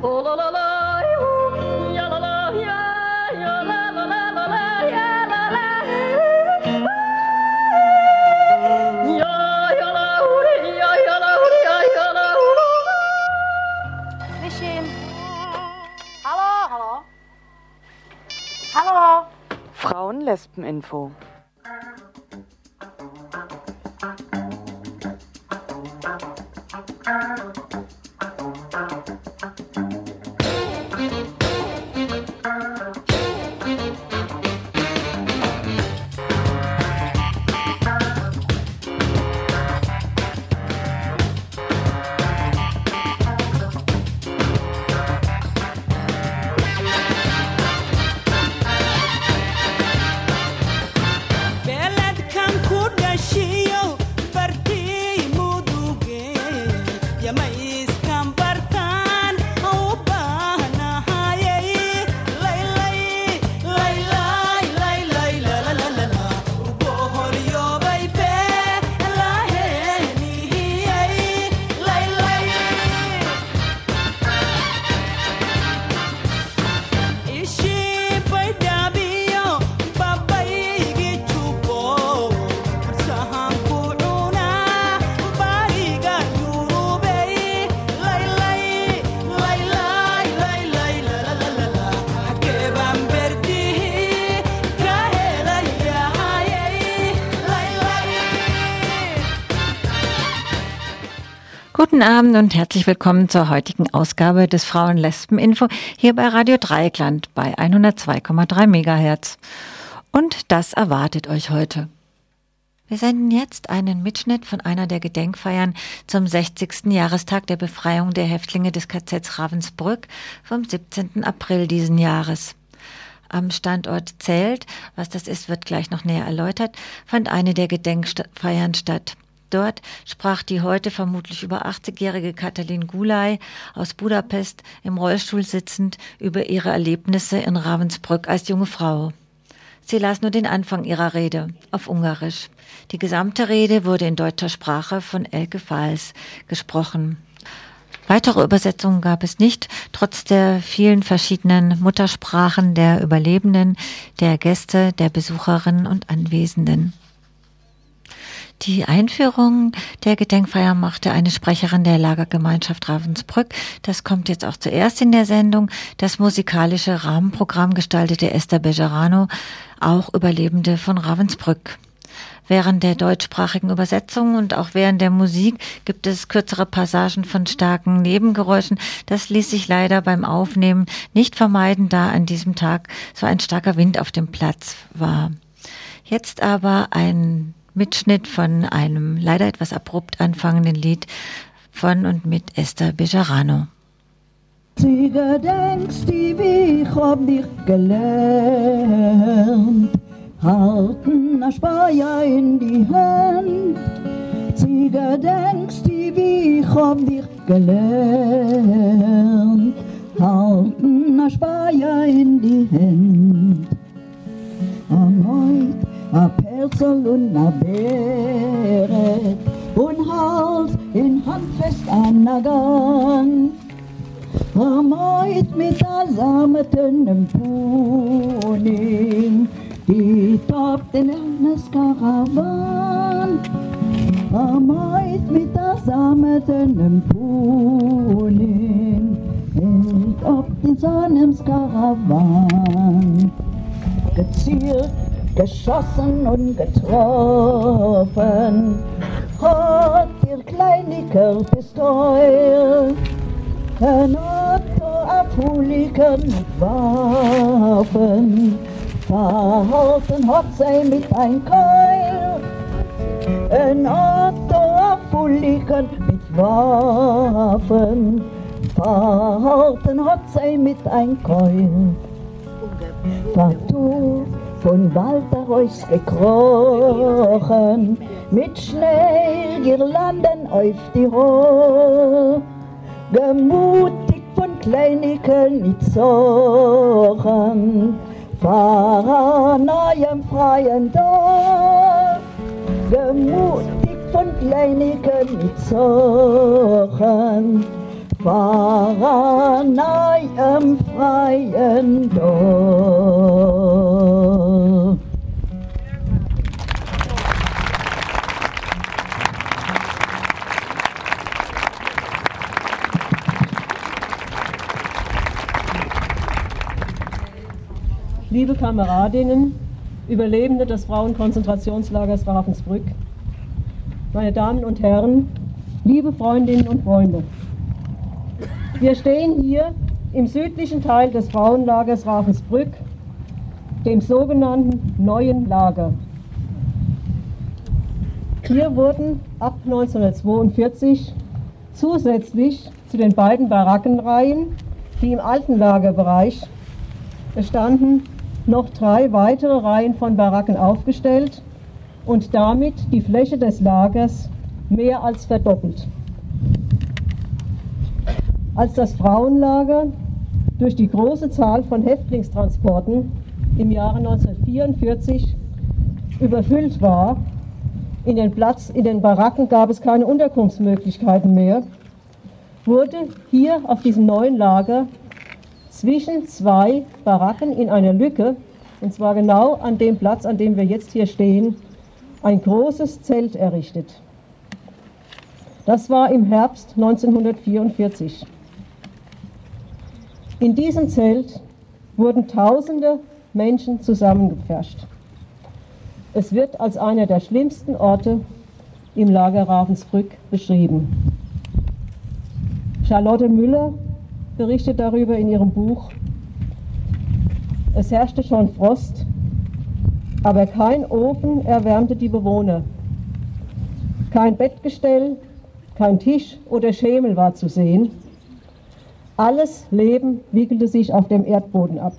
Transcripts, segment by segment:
Hallo. Frauen-Lesben-Info. Guten Abend und herzlich willkommen zur heutigen Ausgabe des Frauen-Lesben-Info hier bei Radio Dreieckland bei 102,3 MHz. Und das erwartet euch heute. Wir senden jetzt einen Mitschnitt von einer der Gedenkfeiern zum 60. Jahrestag der Befreiung der Häftlinge des KZ Ravensbrück vom 17. April diesen Jahres. Am Standort Zelt, was das ist, wird gleich noch näher erläutert, fand eine der Gedenkfeiern statt. Dort sprach die heute vermutlich über 80-jährige Katalin Gulay aus Budapest im Rollstuhl sitzend über ihre Erlebnisse in Ravensbrück als junge Frau. Sie las nur den Anfang ihrer Rede auf Ungarisch. Die gesamte Rede wurde in deutscher Sprache von Elke Fahls gesprochen. Weitere Übersetzungen gab es nicht, trotz der vielen verschiedenen Muttersprachen der Überlebenden, der Gäste, der Besucherinnen und Anwesenden. Die Einführung der Gedenkfeier machte eine Sprecherin der Lagergemeinschaft Ravensbrück. Das kommt jetzt auch zuerst in der Sendung. Das musikalische Rahmenprogramm gestaltete Esther Bejarano, auch Überlebende von Ravensbrück. Während der deutschsprachigen Übersetzung und auch während der Musik gibt es kürzere Passagen von starken Nebengeräuschen. Das ließ sich leider beim Aufnehmen nicht vermeiden, da an diesem Tag so ein starker Wind auf dem Platz war. Jetzt aber ein Mitschnitt von einem leider etwas abrupt anfangenden Lied von und mit Esther Bejarano. Sie gedenkst, ich hab dich gelernt, halten a Speyer in die Hand. Sie gedenkst, ich hab dich gelernt, halten a Speyer in die Hand. Am Heut a Perzel und a Beret und Hals in Hand fest an a Gang. Am Heut mit a sammetenem Puning, die tobt in eines Karawan. Am Heut mit a sammetenem Puning, die tobt in seinem Karawan. Gezielt, geschossen und getroffen, hat ihr kleiniger Pistol, ein Otto a Fuliker mit Waffen, verhalten hat sie mit ein Keul, ein Otto a Fuliker mit Waffen, verhalten hat sie mit ein Keul. Partout von Walter Reus gekrochen, mit Schneegirlanden auf die Rohr, gemutigt von Kleiniken mit Sorgen, fahren neuem freien Dorf, gemutigt von Kleiniken mit Sorgen, Pfarrerei im freien Dorf. Liebe Kameradinnen, Überlebende des Frauenkonzentrationslagers Ravensbrück, meine Damen und Herren, liebe Freundinnen und Freunde. Wir stehen hier im südlichen Teil des Frauenlagers Ravensbrück, dem sogenannten Neuen Lager. Hier wurden ab 1942 zusätzlich zu den beiden Barackenreihen, die im alten Lagerbereich bestanden, noch 3 weitere Reihen von Baracken aufgestellt und damit die Fläche des Lagers mehr als verdoppelt. Als das Frauenlager durch die große Zahl von Häftlingstransporten im Jahre 1944 überfüllt war, in den Baracken gab es keine Unterkunftsmöglichkeiten mehr, wurde hier auf diesem neuen Lager zwischen 2 Baracken in einer Lücke, und zwar genau an dem Platz, an dem wir jetzt hier stehen, ein großes Zelt errichtet. Das war im Herbst 1944. In diesem Zelt wurden tausende Menschen zusammengepfercht. Es wird als einer der schlimmsten Orte im Lager Ravensbrück beschrieben. Charlotte Müller berichtet darüber in ihrem Buch: Es herrschte schon Frost, aber kein Ofen erwärmte die Bewohner. Kein Bettgestell, kein Tisch oder Schemel war zu sehen. Alles Leben wickelte sich auf dem Erdboden ab.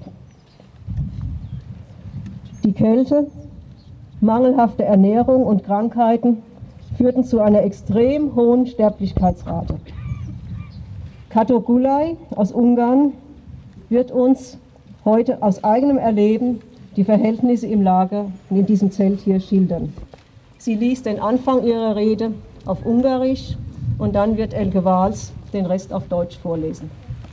Die Kälte, mangelhafte Ernährung und Krankheiten führten zu einer extrem hohen Sterblichkeitsrate. Kato Gulay aus Ungarn wird uns heute aus eigenem Erleben die Verhältnisse im Lager in diesem Zelt hier schildern. Sie liest den Anfang ihrer Rede auf Ungarisch und dann wird Elke Wals den Rest auf Deutsch vorlesen.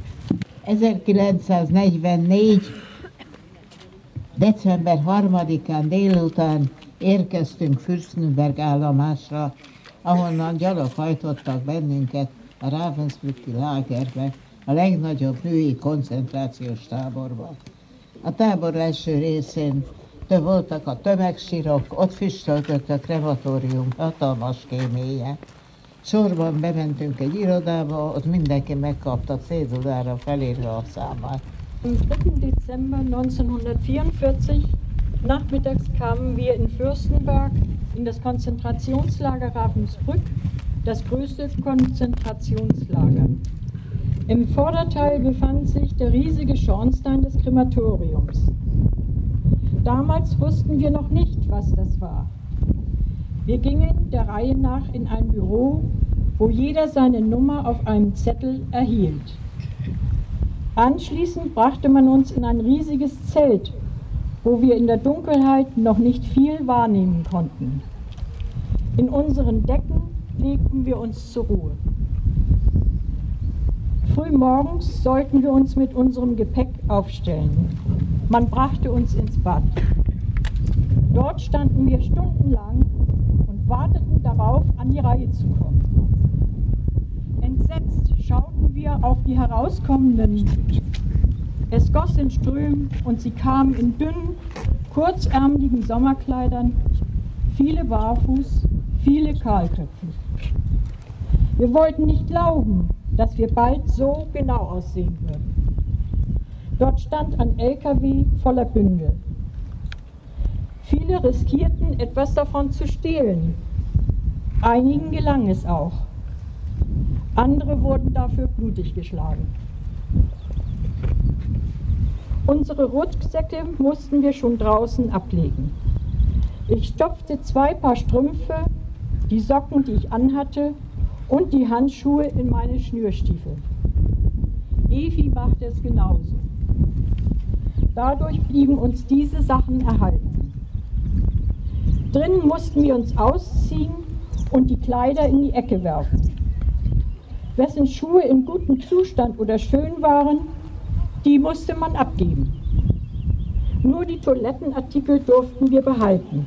1944. december 3-án délután érkeztünk Fürstenberg állomásra, ahonnan gyalog hajtottak bennünket a Ravensbrücki lágerbe, a legnagyobb női koncentrációs táborba. A tábor első részén voltak a tömegsírok, ott füstöltött a krematórium hatalmas kémélye. Sorban bementünk egy irodába, ott mindenki megkapta cédulára felírva a számát. Am 3. Dezember 1944 nachmittags kamen wir in Fürstenberg in das Konzentrationslager Ravensbrück, das größte Konzentrationslager. Im Vorderteil befand sich der riesige Schornstein des Krematoriums. Damals wussten wir noch nicht, was das war. Wir gingen der Reihe nach in ein Büro, wo jeder seine Nummer auf einem Zettel erhielt. Anschließend brachte man uns in ein riesiges Zelt, wo wir in der Dunkelheit noch nicht viel wahrnehmen konnten. In unseren Decken legten wir uns zur Ruhe. Frühmorgens sollten wir uns mit unserem Gepäck aufstellen. Man brachte uns ins Bad. Dort standen wir stundenlang und warteten darauf, an die Reihe zu kommen. Entsetzt schauten wir auf die Herauskommenden. Es goss in Strömen und sie kamen in dünnen, kurzärmeligen Sommerkleidern, viele barfuß, viele kahlköpfig. Wir wollten nicht glauben, dass wir bald so genau aussehen würden. Dort stand ein LKW voller Bündel. Viele riskierten, etwas davon zu stehlen. Einigen gelang es auch. Andere wurden dafür blutig geschlagen. Unsere Rucksäcke mussten wir schon draußen ablegen. Ich stopfte 2 Paar Strümpfe, die Socken, die ich anhatte, und die Handschuhe in meine Schnürstiefel. Evi machte es genauso. Dadurch blieben uns diese Sachen erhalten. Drinnen mussten wir uns ausziehen und die Kleider in die Ecke werfen. Wessen Schuhe in gutem Zustand oder schön waren, die musste man abgeben. Nur die Toilettenartikel durften wir behalten.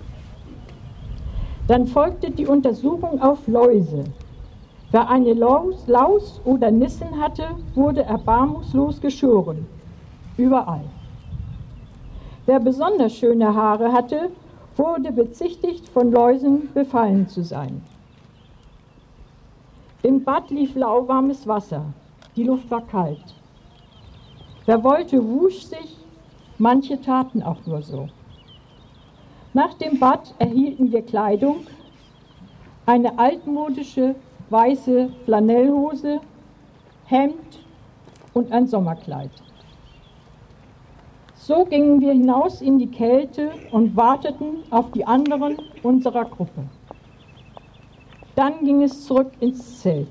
Dann folgte die Untersuchung auf Läuse. Wer eine Laus oder Nissen hatte, wurde erbarmungslos geschoren. Überall. Wer besonders schöne Haare hatte, wurde bezichtigt, von Läusen befallen zu sein. Im Bad lief lauwarmes Wasser. Die Luft war kalt. Wer wollte, wusch sich. Manche taten auch nur so. Nach dem Bad erhielten wir Kleidung, eine altmodische weiße Flanellhose, Hemd und ein Sommerkleid. So gingen wir hinaus in die Kälte und warteten auf die anderen unserer Gruppe. Dann ging es zurück ins Zelt.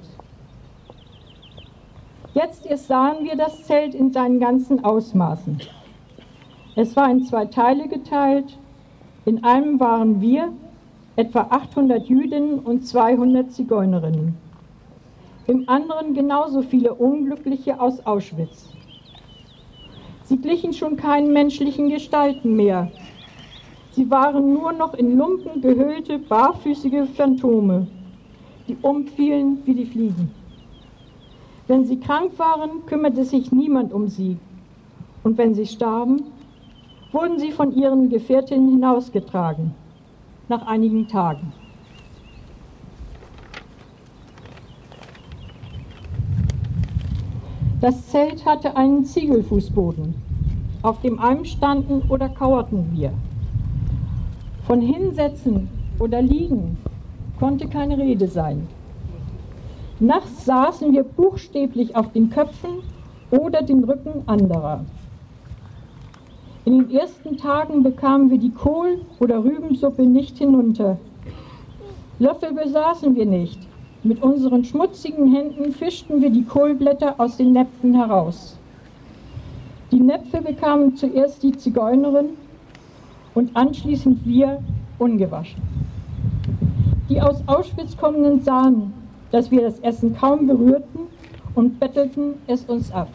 Jetzt erst sahen wir das Zelt in seinen ganzen Ausmaßen. Es war in 2 Teile geteilt. In einem waren wir, etwa 800 Jüdinnen und 200 Zigeunerinnen. Im anderen genauso viele Unglückliche aus Auschwitz. Sie glichen schon keinen menschlichen Gestalten mehr. Sie waren nur noch in Lumpen gehüllte, barfüßige Phantome, die umfielen wie die Fliegen. Wenn sie krank waren, kümmerte sich niemand um sie. Und wenn sie starben, wurden sie von ihren Gefährtinnen hinausgetragen, nach einigen Tagen. Das Zelt hatte einen Ziegelfußboden. Auf dem einen standen oder kauerten wir. Von Hinsetzen oder Liegen konnte keine Rede sein. Nachts saßen wir buchstäblich auf den Köpfen oder den Rücken anderer. In den ersten Tagen bekamen wir die Kohl- oder Rübensuppe nicht hinunter. Löffel besaßen wir nicht. Mit unseren schmutzigen Händen fischten wir die Kohlblätter aus den Näpfen heraus. Die Näpfe bekamen zuerst die Zigeunerin und anschließend wir ungewaschen. Die aus Auschwitz kommenden sahen, dass wir das Essen kaum berührten und bettelten es uns ab.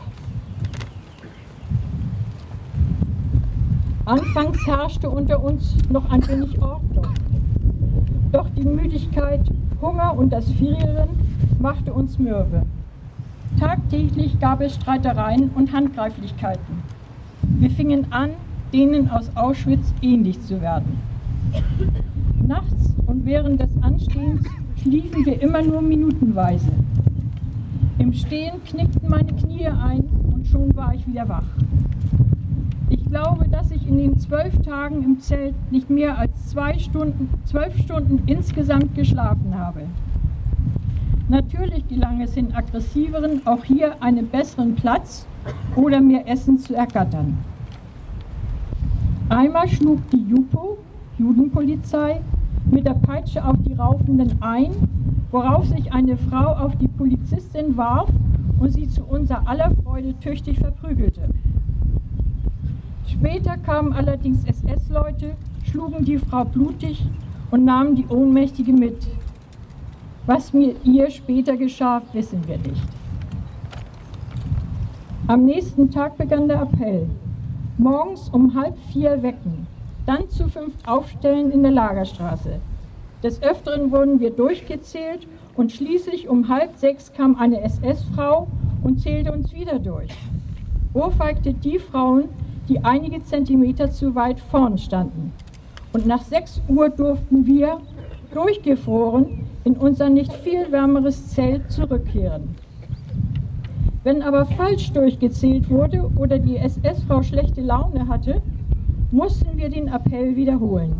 Anfangs herrschte unter uns noch ein wenig Ordnung. Doch die Müdigkeit, Hunger und das Frieren machte uns mürbe. Tagtäglich gab es Streitereien und Handgreiflichkeiten. Wir fingen an, denen aus Auschwitz ähnlich zu werden. Nachts und während des Anstehens schliefen wir immer nur minutenweise. Im Stehen knickten meine Knie ein und schon war ich wieder wach. Ich glaube, dass ich in den 12 Tagen im Zelt nicht mehr als 12 Stunden insgesamt geschlafen habe. Natürlich gelang es den Aggressiveren, auch hier einen besseren Platz oder mehr Essen zu ergattern. Einmal schlug die JUPO, Judenpolizei, mit der Peitsche auf die Raufenden ein, worauf sich eine Frau auf die Polizistin warf und sie zu unser aller Freude tüchtig verprügelte. Später kamen allerdings SS-Leute, schlugen die Frau blutig und nahmen die Ohnmächtige mit. Was mit ihr später geschah, wissen wir nicht. Am nächsten Tag begann der Appell. Morgens um 3:30 wecken, dann zu 5 aufstellen in der Lagerstraße. Des Öfteren wurden wir durchgezählt und schließlich um 5:30 kam eine SS-Frau und zählte uns wieder durch. Ohrfeigte die Frauen, die einige Zentimeter zu weit vorn standen. Und nach 6 Uhr durften wir, durchgefroren, in unser nicht viel wärmeres Zelt zurückkehren. Wenn aber falsch durchgezählt wurde oder die SS-Frau schlechte Laune hatte, mussten wir den Appell wiederholen.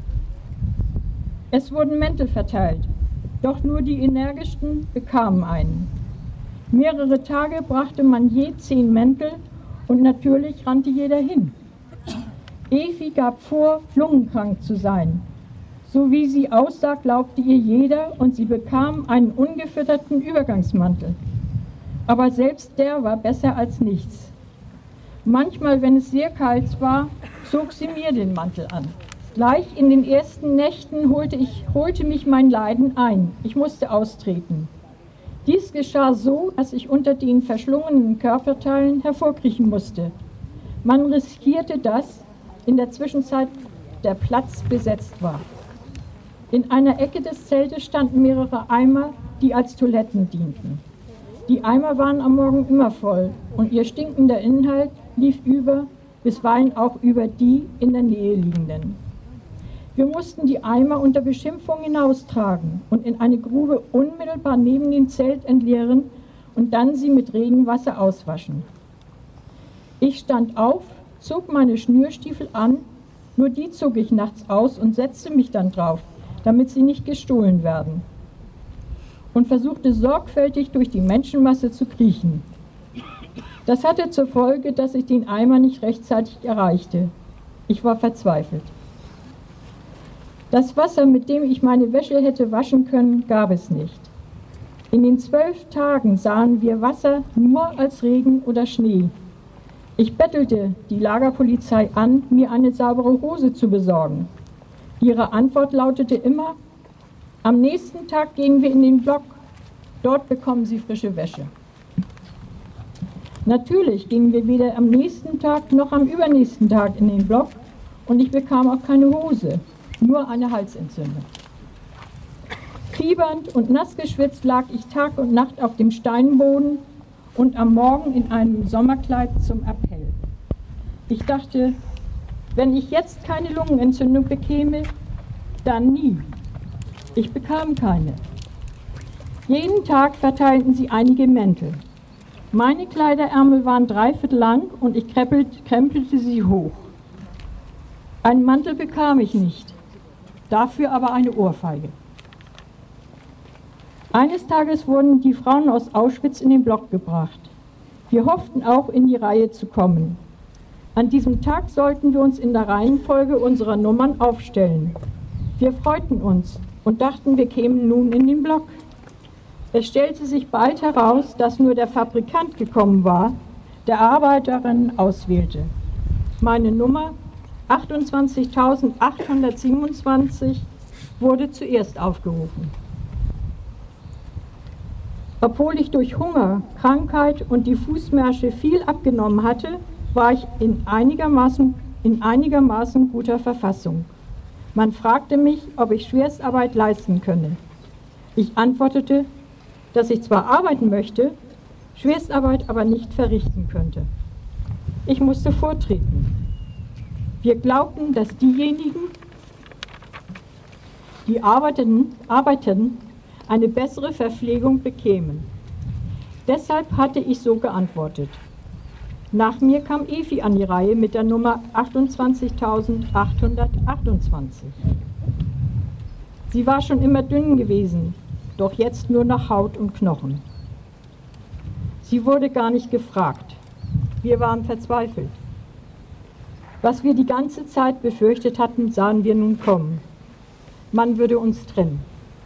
Es wurden Mäntel verteilt, doch nur die Energischsten bekamen einen. Mehrere Tage brachte man je 10 Mäntel und natürlich rannte jeder hin. Evi gab vor, lungenkrank zu sein. So wie sie aussah, glaubte ihr jeder und sie bekam einen ungefütterten Übergangsmantel. Aber selbst der war besser als nichts. Manchmal, wenn es sehr kalt war, zog sie mir den Mantel an. Gleich in den ersten Nächten holte mich mein Leiden ein. Ich musste austreten. Dies geschah so, dass ich unter den verschlungenen Körperteilen hervorkriechen musste. Man riskierte das, in der Zwischenzeit der Platz besetzt war. In einer Ecke des Zeltes standen mehrere Eimer, die als Toiletten dienten. Die Eimer waren am Morgen immer voll und ihr stinkender Inhalt lief über, bisweilen auch über die in der Nähe liegenden. Wir mussten die Eimer unter Beschimpfung hinaustragen und in eine Grube unmittelbar neben dem Zelt entleeren und dann sie mit Regenwasser auswaschen. Ich stand auf, zog meine Schnürstiefel an, nur die zog ich nachts aus und setzte mich dann drauf, damit sie nicht gestohlen werden, und versuchte sorgfältig durch die Menschenmasse zu kriechen. Das hatte zur Folge, dass ich den Eimer nicht rechtzeitig erreichte. Ich war verzweifelt. Das Wasser, mit dem ich meine Wäsche hätte waschen können, gab es nicht. In den 12 Tagen sahen wir Wasser nur als Regen oder Schnee. Ich bettelte die Lagerpolizei an, mir eine saubere Hose zu besorgen. Ihre Antwort lautete immer: Am nächsten Tag gehen wir in den Block, dort bekommen Sie frische Wäsche. Natürlich gingen wir weder am nächsten Tag noch am übernächsten Tag in den Block und ich bekam auch keine Hose, nur eine Halsentzündung. Fiebernd und nass geschwitzt lag ich Tag und Nacht auf dem Steinboden und am Morgen in einem Sommerkleid zum Appell. Ich dachte, wenn ich jetzt keine Lungenentzündung bekäme, dann nie. Ich bekam keine. Jeden Tag verteilten sie einige Mäntel. Meine Kleiderärmel waren 3/4 lang und ich krempelte sie hoch. Einen Mantel bekam ich nicht, dafür aber eine Ohrfeige. Eines Tages wurden die Frauen aus Auschwitz in den Block gebracht. Wir hofften auch, in die Reihe zu kommen. An diesem Tag sollten wir uns in der Reihenfolge unserer Nummern aufstellen. Wir freuten uns und dachten, wir kämen nun in den Block. Es stellte sich bald heraus, dass nur der Fabrikant gekommen war, der Arbeiterinnen auswählte. Meine Nummer 28.827 wurde zuerst aufgerufen. Obwohl ich durch Hunger, Krankheit und die Fußmärsche viel abgenommen hatte, war ich in einigermaßen guter Verfassung. Man fragte mich, ob ich Schwerstarbeit leisten könne. Ich antwortete, dass ich zwar arbeiten möchte, Schwerstarbeit aber nicht verrichten könnte. Ich musste vortreten. Wir glaubten, dass diejenigen, die arbeiteten, eine bessere Verpflegung bekämen. Deshalb hatte ich so geantwortet. Nach mir kam Efi an die Reihe mit der Nummer 28.828. Sie war schon immer dünn gewesen, doch jetzt nur noch Haut und Knochen. Sie wurde gar nicht gefragt. Wir waren verzweifelt. Was wir die ganze Zeit befürchtet hatten, sahen wir nun kommen. Man würde uns trennen.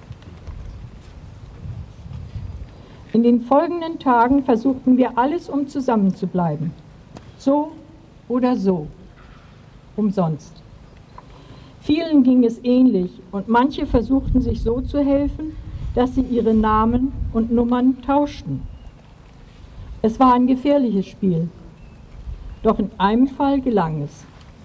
In den folgenden Tagen versuchten wir alles, um zusammenzubleiben. So oder so. Umsonst. Vielen ging es ähnlich und manche versuchten sich so zu helfen, dass sie ihre Namen und Nummern tauschten. Es war ein gefährliches Spiel. Doch in einem Fall gelang es.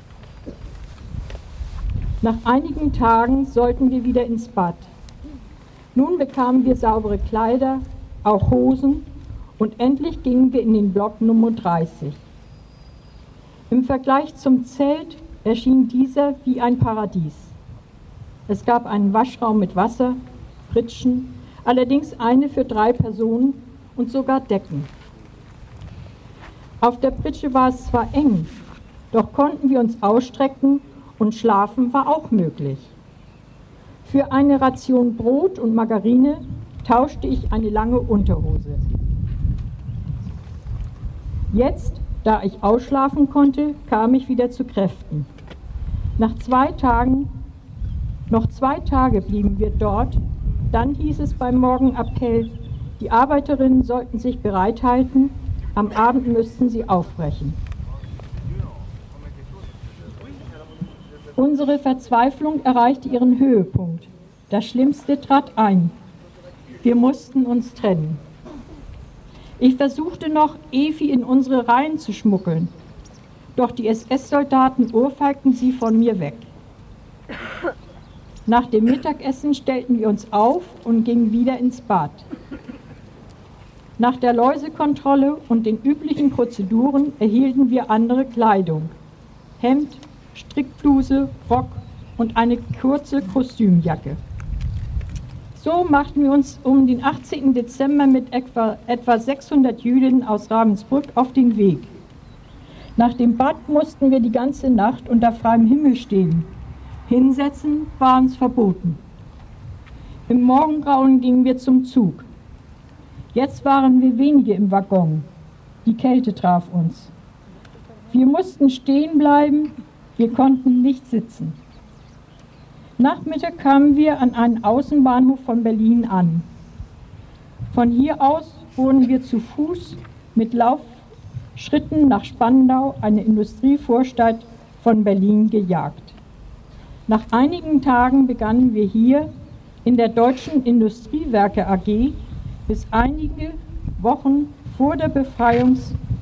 Nach einigen Tagen sollten wir wieder ins Bad. Nun bekamen wir saubere Kleider, auch Hosen, und endlich gingen wir in den Block Nummer 30. Im Vergleich zum Zelt erschien dieser wie ein Paradies. Es gab einen Waschraum mit Wasser, Pritschen, allerdings eine für 3 Personen und sogar Decken. Auf der Pritsche war es zwar eng, doch konnten wir uns ausstrecken und schlafen war auch möglich. Für eine Ration Brot und Margarine tauschte ich eine lange Unterhose. Jetzt, da ich ausschlafen konnte, kam ich wieder zu Kräften. Noch 2 Tage blieben wir dort, dann hieß es beim Morgenappell, die Arbeiterinnen sollten sich bereithalten, am Abend müssten sie aufbrechen. Unsere Verzweiflung erreichte ihren Höhepunkt. Das Schlimmste trat ein. Wir mussten uns trennen. Ich versuchte noch, Evi in unsere Reihen zu schmuggeln, doch die SS-Soldaten ohrfeigten sie von mir weg. Nach dem Mittagessen stellten wir uns auf und gingen wieder ins Bad. Nach der Läusekontrolle und den üblichen Prozeduren erhielten wir andere Kleidung: Hemd, Strickbluse, Rock und eine kurze Kostümjacke. So machten wir uns um den 18. Dezember mit etwa 600 Jüdinnen aus Ravensbrück auf den Weg. Nach dem Bad mussten wir die ganze Nacht unter freiem Himmel stehen. Hinsetzen war uns verboten. Im Morgengrauen gingen wir zum Zug. Jetzt waren wir wenige im Waggon. Die Kälte traf uns. Wir mussten stehen bleiben, wir konnten nicht sitzen. Nachmittag kamen wir an einen Außenbahnhof von Berlin an. Von hier aus wurden wir zu Fuß mit Laufschritten nach Spandau, eine Industrievorstadt von Berlin, gejagt. Nach einigen Tagen begannen wir hier in der Deutschen Industriewerke AG bis einigen Wochen vor der Befreiung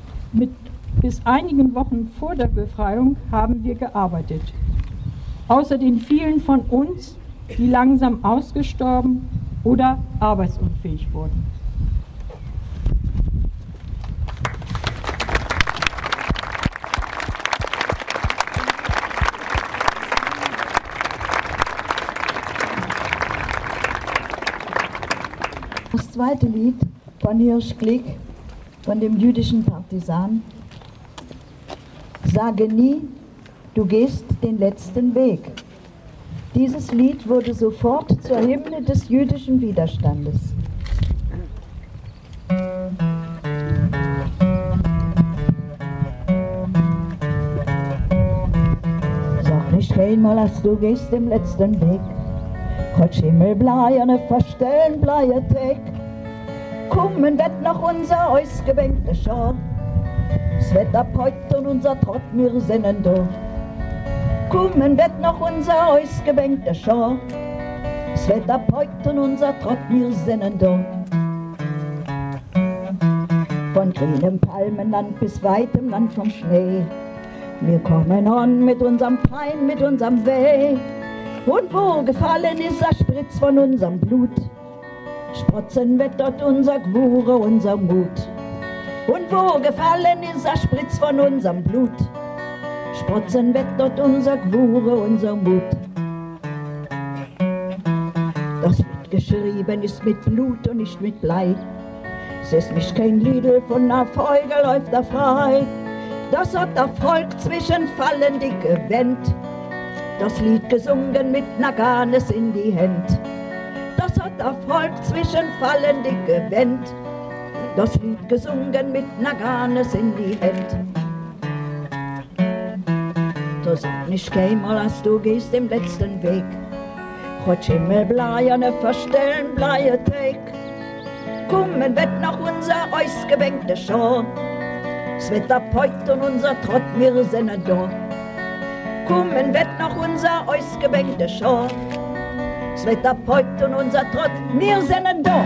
haben wir gearbeitet. Außer den vielen von uns, die langsam ausgestorben oder arbeitsunfähig wurden. Das zweite Lied von Hirsch Glick, von dem jüdischen Partisan: Sage nie, du gehst den letzten Weg. Dieses Lied wurde sofort zur Hymne des jüdischen Widerstandes. Sag nicht einmal, als du gehst den letzten Weg. Gott Himmel bleierne verstellen bleie Tag. Kommen wird noch unser ausgewänkte Schau. Es wird ab heute und unser Trott mir sinnen do. Kommen wird noch unser ausgewänkte Schau. Es wird ab heute und unser Trott mir sinnen do. Von grünem Palmenland bis weitem Land vom Schnee. Wir kommen an mit unserem Pein, mit unserem Weh. Und wo gefallen ist der Spritz von unserem Blut, sprotzen wird dort unser Gwure, unser Mut. Und wo gefallen ist der Spritz von unserem Blut, sprotzen wird dort unser Gwure, unser Mut. Das Lied geschrieben ist mit Blut und nicht mit Blei. Es ist nicht kein Liedl von Erfolg, läuft er frei. Das hat der Volk zwischen Fallen dick gewendet. Das Lied gesungen mit Naganes in die Hand. Das hat der Volk zwischen Fallen dick gewendet. Das Lied gesungen mit Naganes in die Hand. Du sag nicht keinmal, als du gehst im letzten Weg. Gott Himmel bleierne verstellen bleie Tag. Kommen wird noch unser ausgewänkte Schau. Es wird ab heute und unser Trott mir sinnen da. Kommen wird noch unser ausgewänkte Schau. Es wird ab heute und unser Trott mir sinnen da.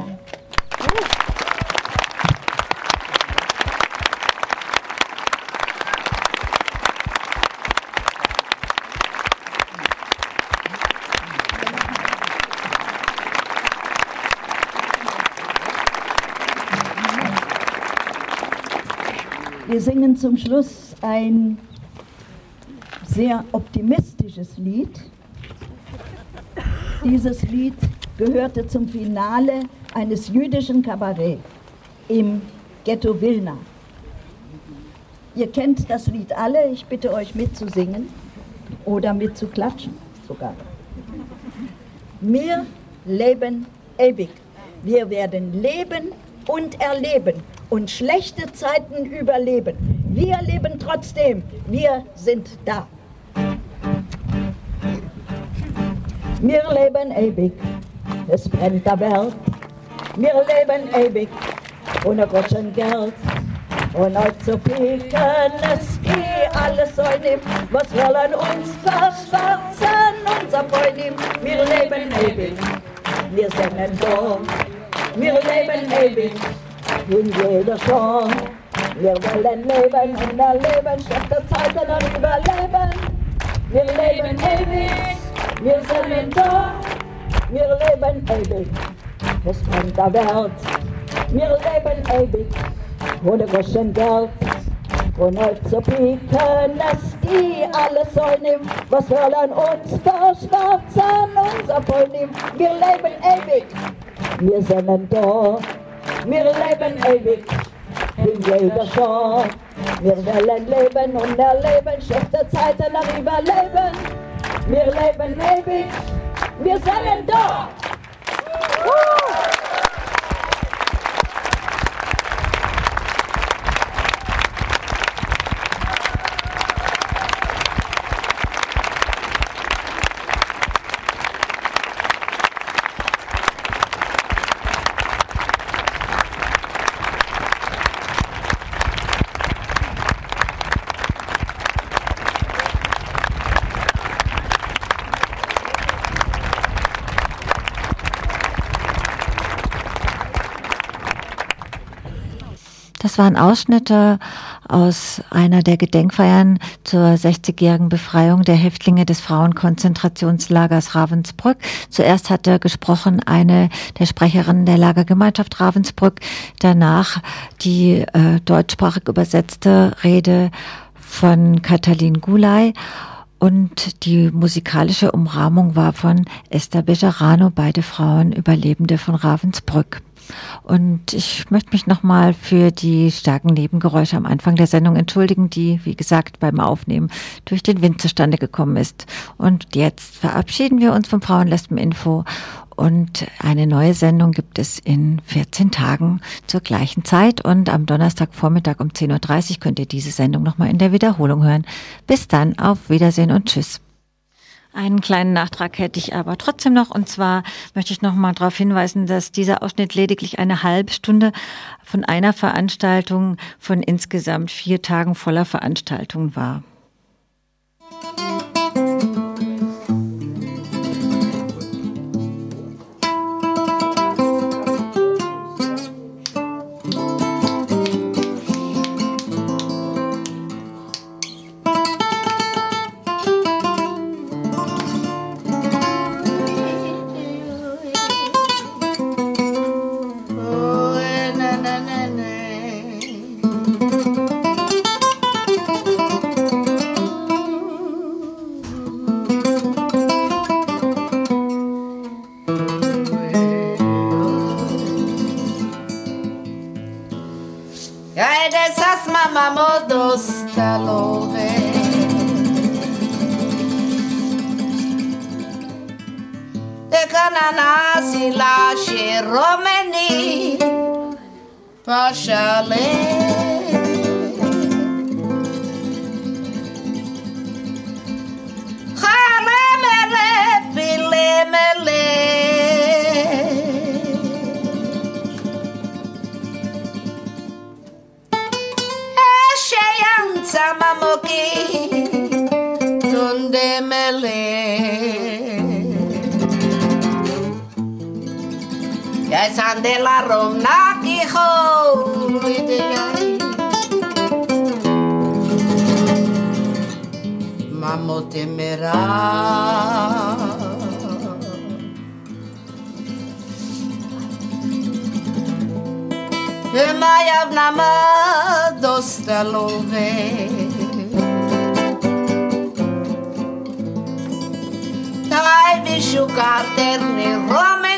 Wir singen zum Schluss ein sehr optimistisches Lied. Dieses Lied gehörte zum Finale eines jüdischen Kabarett im Ghetto Wilna. Ihr kennt das Lied alle, ich bitte euch mitzusingen oder mitzuklatschen sogar. Wir leben ewig. Wir werden leben und erleben und schlechte Zeiten überleben. Wir leben trotzdem, wir sind da. Wir leben ewig, es brennt der Welt. Wir leben ewig, ohne Groschen Geld. Und euch zu pieken, es geht alles soll nehmen. Was wollen uns verschwarzen, unser Freund nehmen? Wir leben ewig, wir sind da. Wir leben ewig in jeder Chance. Wir wollen leben und erleben, schlechte Zeiten und überleben. Wir leben ewig, wir sind da. Wir leben ewig, es bringt der Welt. Wir leben ewig, ohne großen Geld. Und euch zu bieten, dass die alles soll nehmen, was wollen uns verschwarzen, unser Volk nehmen. Wir leben ewig, wir sind da. Wir leben ewig, in jeder Chance. Wir wollen leben und erleben, schlechte Zeiten noch überleben. Wir leben ewig, wir sind da. Das waren Ausschnitte aus einer der Gedenkfeiern zur 60-jährigen Befreiung der Häftlinge des Frauenkonzentrationslagers Ravensbrück. Zuerst hatte gesprochen eine der Sprecherinnen der Lagergemeinschaft Ravensbrück, danach die deutschsprachig übersetzte Rede von Katalin Gulay. Und die musikalische Umrahmung war von Esther Bejarano, beide Frauen Überlebende von Ravensbrück. Und ich möchte mich nochmal für die starken Nebengeräusche am Anfang der Sendung entschuldigen, die, wie gesagt, beim Aufnehmen durch den Wind zustande gekommen ist. Und jetzt verabschieden wir uns vom Frauen-Lesben-Info. Und eine neue Sendung gibt es in 14 Tagen zur gleichen Zeit. Und am Donnerstagvormittag um 10.30 Uhr könnt ihr diese Sendung nochmal in der Wiederholung hören. Bis dann, auf Wiedersehen und Tschüss. Einen kleinen Nachtrag hätte ich aber trotzdem noch, und zwar möchte ich noch mal darauf hinweisen, dass dieser Ausschnitt lediglich eine halbe Stunde von einer Veranstaltung von insgesamt 4 Tagen voller Veranstaltungen war. Dai, vi sciucarte, Rome